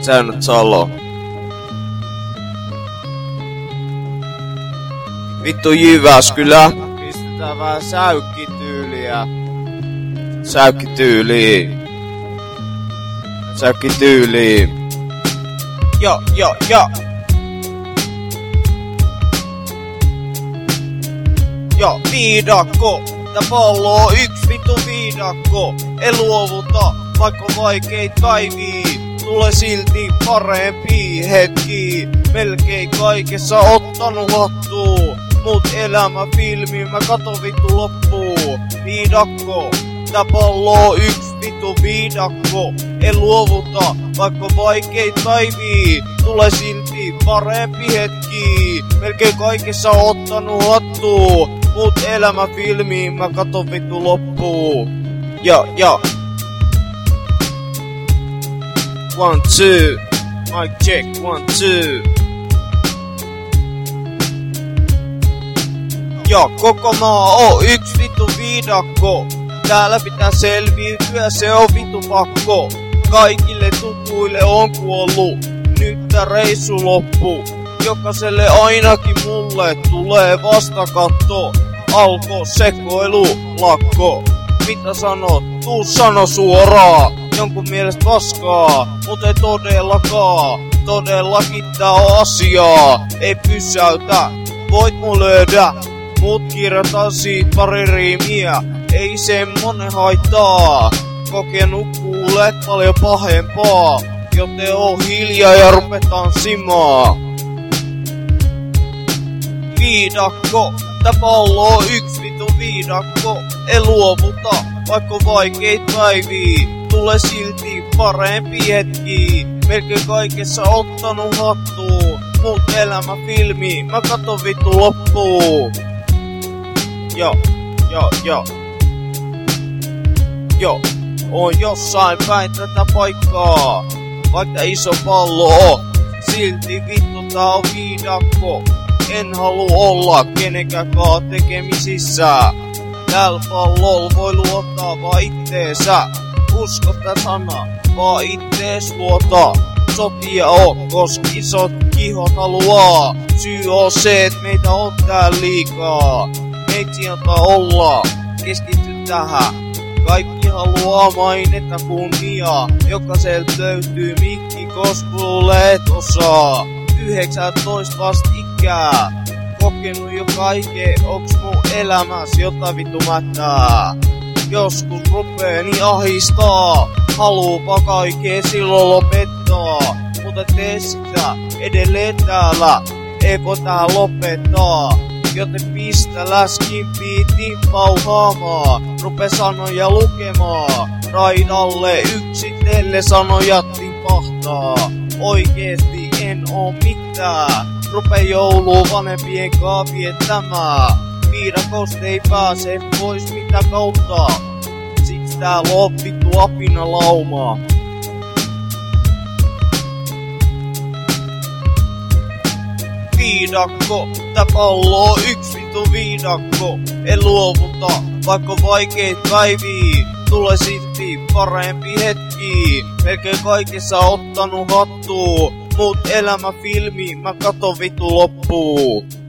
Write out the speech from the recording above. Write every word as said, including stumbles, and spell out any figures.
Säännöt Salo. Vittu Jyväskylä. Pistetään vähän säykkityyliä. Säykkityyliä. Säykkityyliä. Jo, jo, jo. Ja viidakko, tää pallo on yks vittu viidakko. En luovuta, vaikka vaikeit päivii. Tule silti parempi hetki. Melkein kaikessa ottanut hattuu. Mut elämä filmi, mä katon vittu loppuu. Viidakko, tää pallo on yks vittu viidakko. En luovuta, vaikka vaikeit päivii. Tule silti parempi hetki. Melkein kaikessa ottanut hattuu. Mut elämä filmi, mä katon vittu loppuu. Ja, ja. One, two. Mic check, one, two. Ja koko maa on yks vittu viidakko. Täällä pitää selviytyä, se on vittu pakko. Kaikille tutuille on kuollut. Nyt tää reissu loppuu. Jokaiselle ainakin mulle tulee vastakatto. Alko, sekoilu, lakko. Mitä sanot? Tuu sano suoraan. Jonkun mielestä paskaa, mut ei todellakaan. Todellakin tää on asiaa. Ei pysäytä, voit mun löydä. Mut kirjoitan siitä pari riimiä. Ei semmonen haittaa. Kokenut kuulet paljon pahempaa. Joten oo hiljaa ja rupe tanssimaan. Viidakko, tää pallo on yks vittu viidakko. En luovuta, vaikka vaikeit päivii. Tule silti parempi hetki. Melkein kaikessa ottanut hattuu. Mut elämä filmi, mä katon vittu loppuu. Jo, jo, jo. Jo, on jossain päin tätä paikkaa. Vaikka iso pallo on, silti vittu tää on viidakko. En halua olla kenenkään tekemisissä. Täällä pallolla voi luottaa vaan itteensä. Usko tää sana, vaan ittees luota. Sotia on, koska isot kihot haluaa. Syy on se, et meitä on täällä liikaa. Meitsi antaa olla, keskity tähän. Kaikki haluaa mainetta kunnia. Jokaiselta löytyy mikki, koska luulee et osaa. yhdeksäntoista vast ikää. Kokenut jo kaikkea, onks mun elämäs jotain vittu mätää? Joskus rupeeni ahistaa. Haluupa kaikkea silloin lopettaa. Mutta tee sitä edelleen täällä. Ei voi tähän lopettaa. Joten pistä läskin piitin pauhaamaan. Rupe sanoja lukemaan. Raidalle yksitelle sanoja tipahtaa. Oikeesti en oo mitään. Rupe joulua vanhempien kaa viettämään. Viidakosta ei pääse pois mitä kautta. Siksi täällä on vittu apina laumaa. Viidakko, tää pallo on yks vittu viidakko. En luovuta, vaikka vaikeit päivii. Tule silti parempi hetki. Melkein kaikessa ottanut hattuu. Mut elämä filmi, mä katon vittu loppuu.